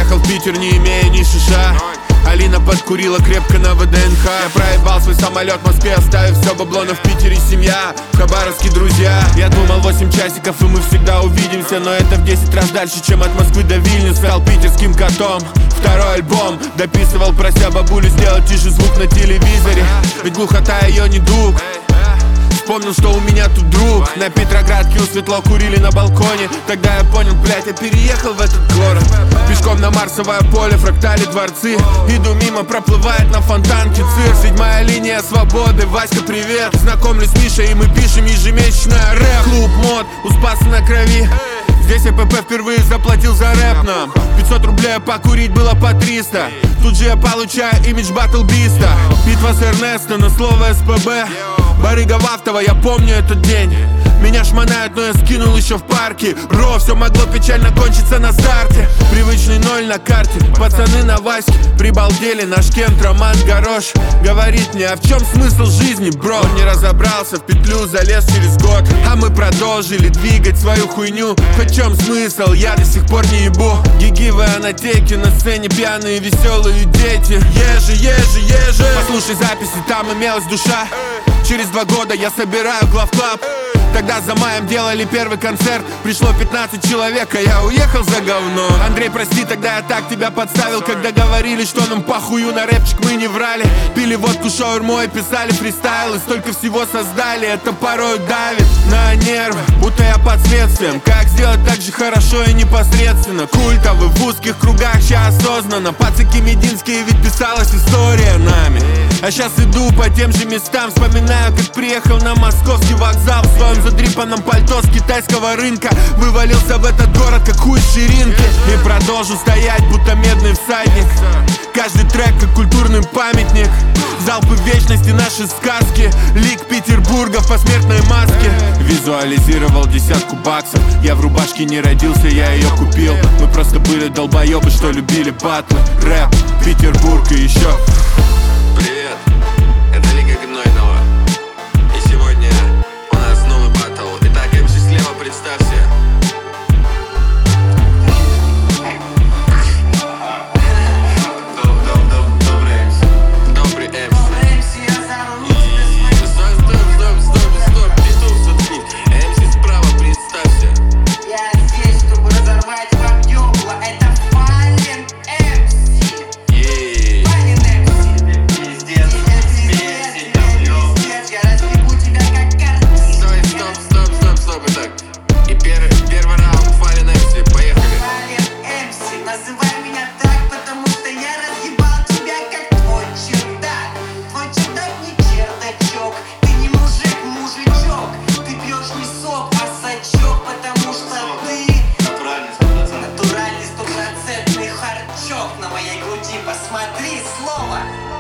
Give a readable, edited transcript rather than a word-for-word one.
Приехал в Питер, не имея ни шиша. Алина подкурила крепко на ВДНХ. Я проебал свой самолет в Москве, оставив все бабло, но в Питере семья, в Хабаровске друзья. Я думал 8 часиков и мы всегда увидимся, но это в 10 раз дальше, чем от Москвы до Вильнюса. Стал питерским котом, второй альбом дописывал, прося бабулю сделать тише звук на телевизоре. Ведь глухота ее недуг. Вспомнил, что у меня тут друг. На Петроградке у светло курили на балконе. Тогда я понял, блять, я переехал в этот город. Пешком на Марсовое поле, фрактали дворцы. Иду мимо, проплывает на фонтанке цирк. 7-я линия свободы, Васька, привет. Знакомлюсь с Мишей, и мы пишем ежемесячное рэп. Клуб мод, у Спаса на крови. Здесь АПП впервые заплатил за рэп нам. 500 рублей, покурить было по 300. Тут же я получаю имидж батлбиста. Битва с Эрнесто, на слово СПБ. Барыга Вахтова, я помню этот день. Меня шмонают, но я скинул еще в парке. Все могло печально кончиться на старте. Привычный 0 на карте, пацаны на Ваське прибалдели, наш Кент, Роман Горош говорит мне, а в чем смысл жизни, бро? Он не разобрался, в петлю залез через год. А мы продолжили двигать свою хуйню. Хоть в чем смысл, я до сих пор не ебу. Гиги в анатеке, на сцене пьяные веселые дети. Ежи, послушай записи, там имелась душа. Через 2 года я собираю главклаб. Тогда за маем делали первый концерт. Пришло 15 человек, а я уехал за говно. Андрей, прости, тогда я так тебя подставил. Когда говорили, что нам похую на рэпчик, мы не врали. Пили водку шаурмой, писали фристайлы. Столько всего создали, это порой давит на нервы, будто я под следствием. Как сделать так же хорошо и непосредственно? Культовый в узких кругах, ща осознанно. Пацаки мединские, ведь писалась история нами. А сейчас иду по тем же местам, вспоминаю, как приехал на московский вокзал. В своем задрипанном пальто с китайского рынка вывалился в этот город, как хуй с ширинки. И продолжу стоять, будто медный всадник. Каждый трек, как культурный памятник. Залпы вечности, наши сказки. Лик Петербурга в посмертной маске. Визуализировал 10 баксов. Я в рубашке не родился, я ее купил. Мы просто были долбоебы, что любили батлы. Рэп, Петербург и еще. Привет, это Лига Гнойного. И сегодня у нас новый баттл. Итак, МС слева, представься. Добрый МС. Добрый МС. Стоп, петух заткни. МС справа, представься. Я здесь, чтобы разорвать вам ёбла. Это Фален МС. Фален МС. Пиздец. Я разбегу тебя как картинка. Стоп. Итак, и первый раунд Фален МС. Поехали. Фален МС. Называй меня так, потому что я разъебал тебя как твой чердак. Твой чердак не чердачок. Ты не мужичок. Ты пьешь не сок, а сачок, потому что ты натуральный 100% харчок. На моей груди посмотри слово.